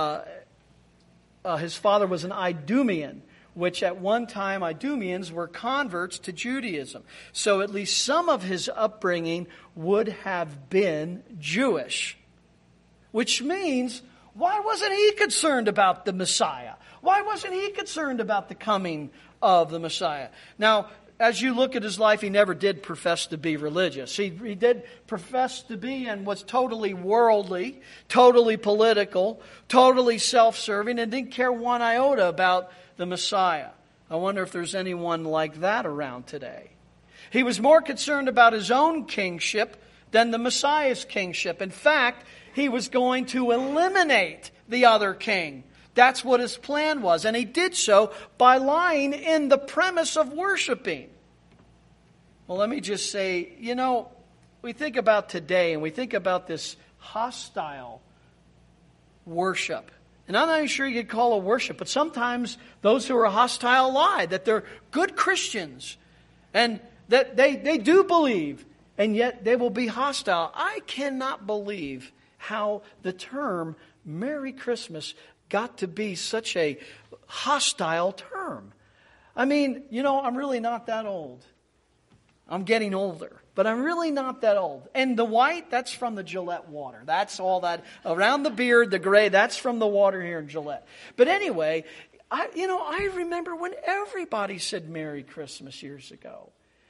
his father was an Idumean, which at one time Idumeans were converts to Judaism. So at least some of his upbringing would have been Jewish. Which means, why wasn't he concerned about the Messiah? Why wasn't he concerned about the coming of the Messiah? Now, as you look at his life, he never did profess to be religious. He did profess to be and was totally worldly, totally political, totally self-serving, and didn't care one iota about the Messiah. I wonder if there's anyone like that around today. He was more concerned about his own kingship than the Messiah's kingship. In fact, he was going to eliminate the other king. That's what his plan was. And he did so by lying in the premise of worshiping. Well, let me just say, we think about today and we think about this hostile worship. And I'm not even sure you could call it worship, but sometimes those who are hostile lie, that they're good Christians and that they do believe, and yet they will be hostile. I cannot believe how the term Merry Christmas got to be such a hostile term. I mean, I'm really not that old. I'm getting older, but I'm really not that old. And the white, that's from the Gillette water. That's all that. Around the beard, the gray, that's from the water here in Gillette. But anyway, I remember when everybody said Merry Christmas years ago.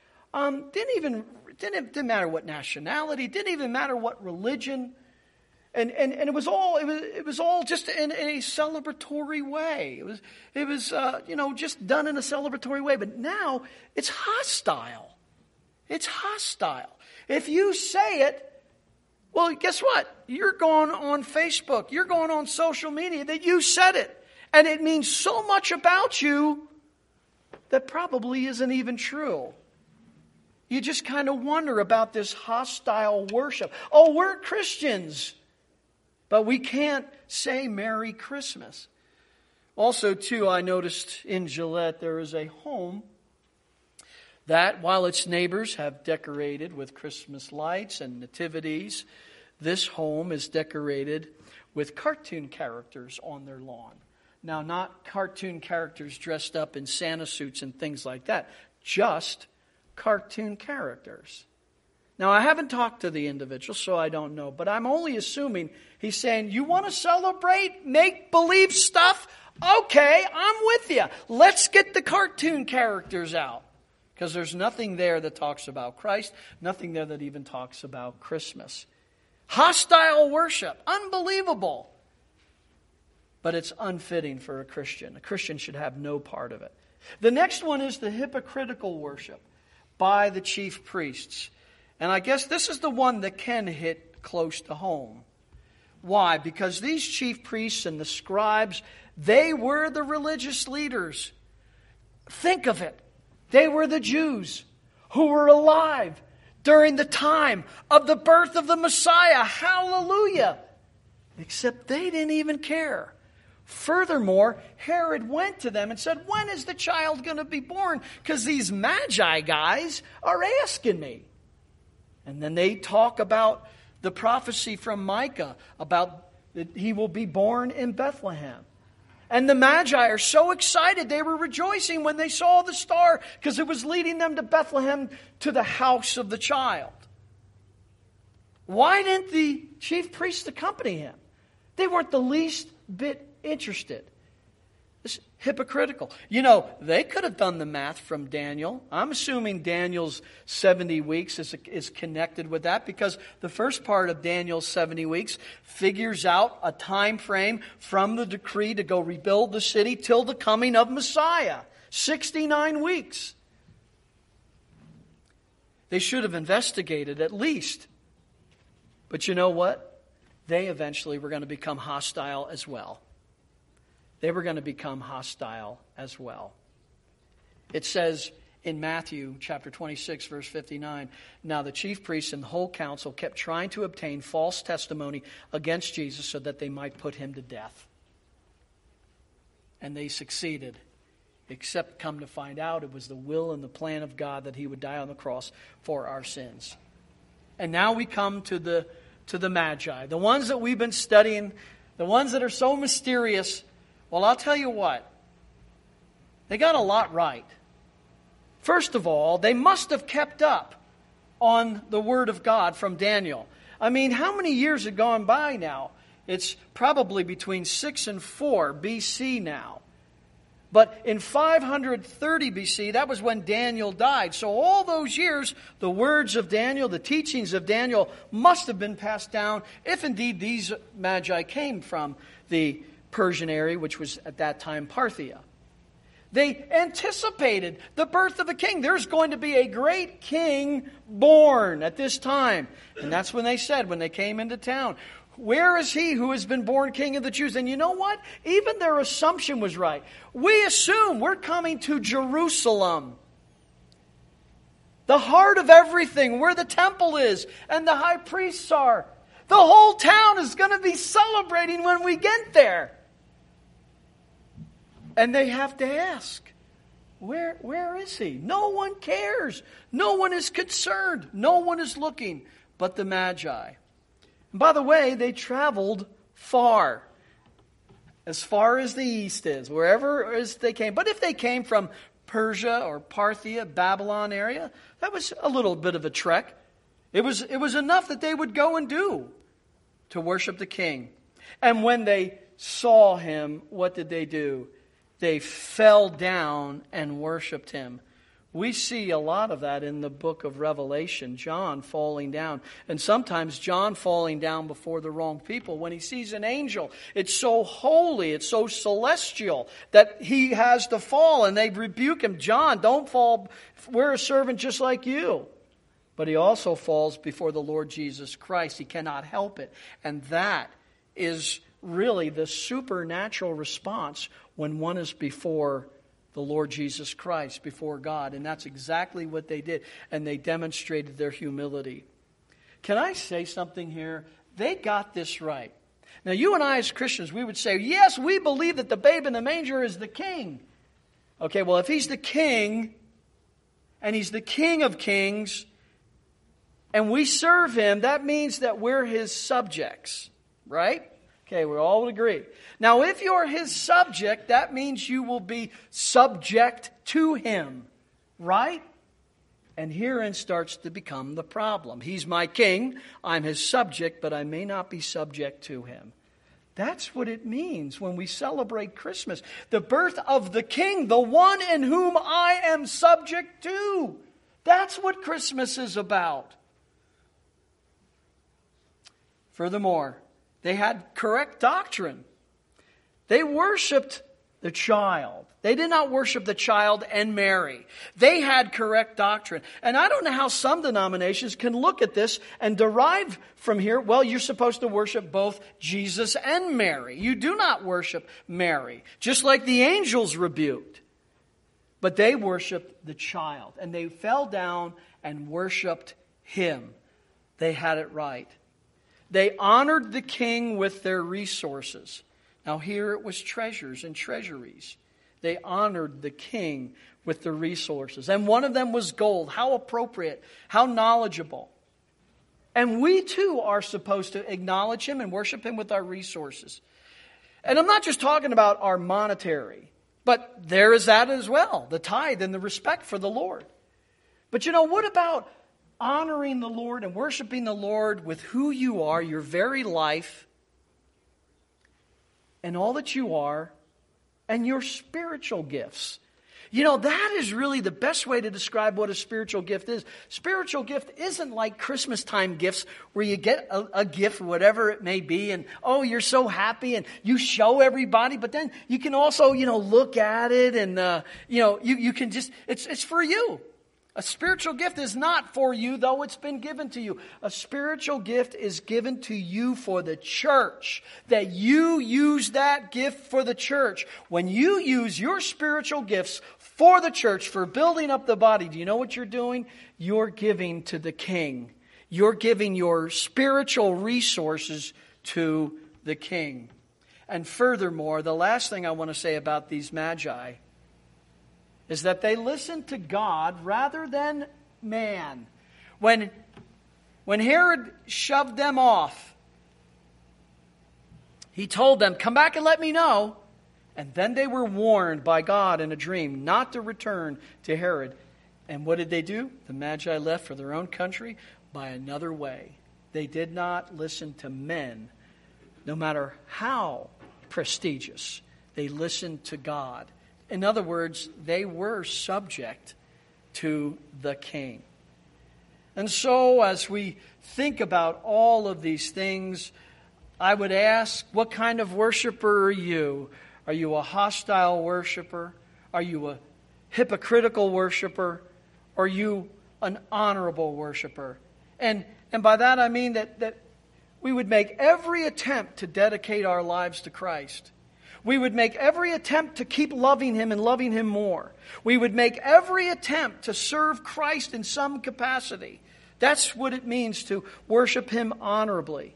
Didn't matter what nationality, didn't even matter what religion. And it was all just in a celebratory way. It was just done in a celebratory way. But now it's hostile. It's hostile. If you say it, well, guess what? You're going on Facebook. You're going on social media that you said it. And it means so much about you that probably isn't even true. You just kind of wonder about this hostile worship. Oh, we're Christians, but we can't say Merry Christmas. Also, too, I noticed in Gillette there is a home that, while its neighbors have decorated with Christmas lights and nativities, this home is decorated with cartoon characters on their lawn. Now, not cartoon characters dressed up in Santa suits and things like that, just cartoon characters. Now, I haven't talked to the individual, so I don't know, but I'm only assuming he's saying, you want to celebrate make-believe stuff? Okay, I'm with you. Let's get the cartoon characters out. Because there's nothing there that talks about Christ, nothing there that even talks about Christmas. Hostile worship, unbelievable. But it's unfitting for a Christian. A Christian should have no part of it. The next one is the hypocritical worship by the chief priests. And I guess this is the one that can hit close to home. Why? Because these chief priests and the scribes, they were the religious leaders. Think of it. They were the Jews who were alive during the time of the birth of the Messiah. Hallelujah! Except they didn't even care. Furthermore, Herod went to them and said, when is the child going to be born? Because these Magi guys are asking me. And then they talk about the prophecy from Micah about that he will be born in Bethlehem. And the Magi are so excited. They were rejoicing when they saw the star because it was leading them to Bethlehem, to the house of the child. Why didn't the chief priests accompany him? They weren't the least bit interested. It's hypocritical. They could have done the math from Daniel. I'm assuming Daniel's 70 weeks is connected with that because the first part of Daniel's 70 weeks figures out a time frame from the decree to go rebuild the city till the coming of Messiah. 69 weeks. They should have investigated at least. But you know what? They eventually were going to become hostile as well. They were going to become hostile as well. It says in Matthew chapter 26, verse 59, now the chief priests and the whole council kept trying to obtain false testimony against Jesus so that they might put him to death. And they succeeded, except come to find out it was the will and the plan of God that he would die on the cross for our sins. And now we come to the Magi, the ones that we've been studying, the ones that are so mysterious. Well, I'll tell you what. They got a lot right. First of all, they must have kept up on the Word of God from Daniel. I mean, how many years have gone by now? It's probably between 6 and 4 BC now. But in 530 BC, that was when Daniel died. So all those years, the words of Daniel, the teachings of Daniel must have been passed down, if indeed these Magi came from the Persian area, which was at that time Parthia. They anticipated the birth of a king. There's going to be a great king born at this time. And that's when they said, when they came into town, where is he who has been born king of the Jews? And you know what? Even their assumption was right. We assume we're coming to Jerusalem, the heart of everything, where the temple is and the high priests are. The whole town is going to be celebrating when we get there. And they have to ask, where is he? No one cares. No one is concerned. No one is looking but the Magi. And by the way, they traveled far as the east is, wherever as they came. But if they came from Persia or Parthia, Babylon area, that was a little bit of a trek. It was enough that they would go and do to worship the king. And when they saw him, what did they do? They fell down and worshiped him. We see a lot of that in the book of Revelation, John falling down. And sometimes John falling down before the wrong people. When he sees an angel, it's so holy, it's so celestial that he has to fall, and they rebuke him. John, don't fall. We're a servant just like you. But he also falls before the Lord Jesus Christ. He cannot help it. And that is really the supernatural response when one is before the Lord Jesus Christ, before God. And that's exactly what they did. And they demonstrated their humility. Can I say something here? They got this right. Now, you and I as Christians, we would say, yes, we believe that the babe in the manger is the king. Okay, well, if he's the king, and he's the King of kings, and we serve him, that means that we're his subjects, right? Okay, we all would agree. Now, if you're his subject, that means you will be subject to him, right? And herein starts to become the problem. He's my king, I'm his subject, but I may not be subject to him. That's what it means when we celebrate Christmas. The birth of the king, the one in whom I am subject to. That's what Christmas is about. Furthermore, they had correct doctrine. They worshiped the child. They did not worship the child and Mary. They had correct doctrine. And I don't know how some denominations can look at this and derive from here, well, you're supposed to worship both Jesus and Mary. You do not worship Mary, just like the angels rebuked. But they worshiped the child, and they fell down and worshiped him. They had it right. They honored the king with their resources. Now here it was treasures and treasuries. They honored the king with the resources. And one of them was gold. How appropriate. How knowledgeable. And we too are supposed to acknowledge him and worship him with our resources. And I'm not just talking about our monetary, but there is that as well. The tithe and the respect for the Lord. But what about honoring the Lord and worshiping the Lord with who you are, your very life, and all that you are, and your spiritual gifts? That is really the best way to describe what a spiritual gift is. Spiritual gift isn't like Christmas time gifts where you get a gift, whatever it may be, and you're so happy and you show everybody, but then you can also, look at it and, you can just, it's for you. A spiritual gift is not for you, though it's been given to you. A spiritual gift is given to you for the church, that you use that gift for the church. When you use your spiritual gifts for the church, for building up the body, do you know what you're doing? You're giving to the king. You're giving your spiritual resources to the king. And furthermore, the last thing I want to say about these magi is that they listened to God rather than man. When Herod shoved them off, he told them, come back and let me know. And then they were warned by God in a dream not to return to Herod. And what did they do? The Magi left for their own country by another way. They did not listen to men, no matter how prestigious. They listened to God. In other words, they were subject to the king. And so as we think about all of these things, I would ask, what kind of worshiper are you? Are you a hostile worshiper? Are you a hypocritical worshiper? Are you an honorable worshiper? And by that I mean that we would make every attempt to dedicate our lives to Christ. We would make every attempt to keep loving him and loving him more. We would make every attempt to serve Christ in some capacity. That's what it means to worship him honorably.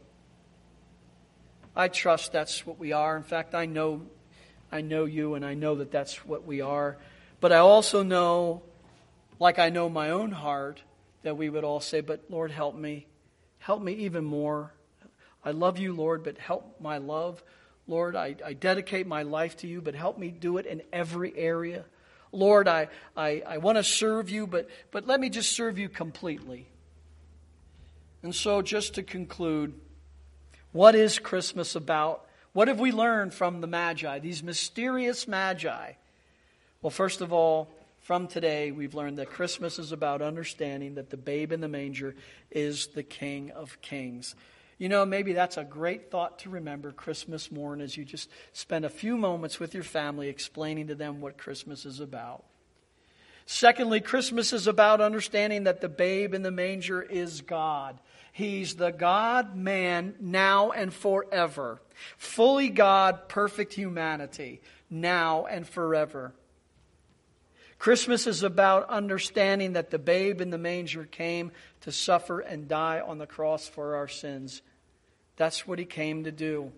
I trust that's what we are. In fact, I know you, and I know that that's what we are. But I also know, like I know my own heart, that we would all say, but Lord, help me. Help me even more. I love you, Lord, but help my love. Lord, I dedicate my life to you, but help me do it in every area. Lord, I want to serve you, but let me just serve you completely. And so just to conclude, what is Christmas about? What have we learned from the Magi, these mysterious Magi? Well, first of all, from today, we've learned that Christmas is about understanding that the babe in the manger is the King of Kings. You know, maybe that's a great thought to remember Christmas morn as you just spend a few moments with your family explaining to them what Christmas is about. Secondly, Christmas is about understanding that the babe in the manger is God. He's the God-man now and forever. Fully God, perfect humanity, now and forever. Christmas is about understanding that the babe in the manger came to suffer and die on the cross for our sins. That's what he came to do.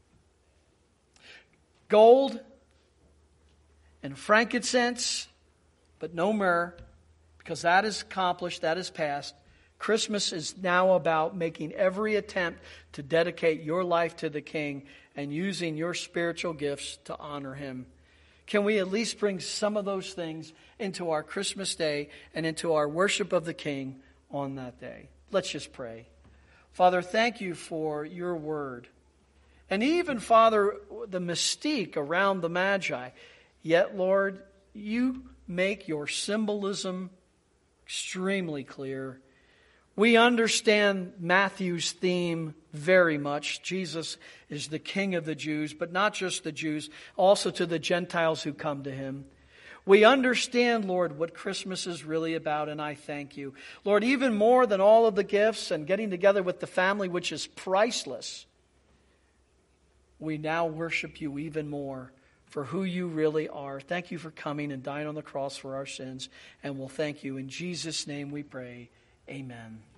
Gold and frankincense, but no myrrh, because that is accomplished, that is past. Christmas is now about making every attempt to dedicate your life to the King and using your spiritual gifts to honor him. Can we at least bring some of those things into our Christmas day and into our worship of the King on that day? Let's just pray. Father, thank you for your word. And even, Father, the mystique around the Magi. Yet, Lord, you make your symbolism extremely clear. We understand Matthew's theme very much. Jesus is the King of the Jews, but not just the Jews, also to the Gentiles who come to him. We understand, Lord, what Christmas is really about, and I thank you. Lord, even more than all of the gifts and getting together with the family, which is priceless, we now worship you even more for who you really are. Thank you for coming and dying on the cross for our sins, and we'll thank you. In Jesus' name we pray. Amen.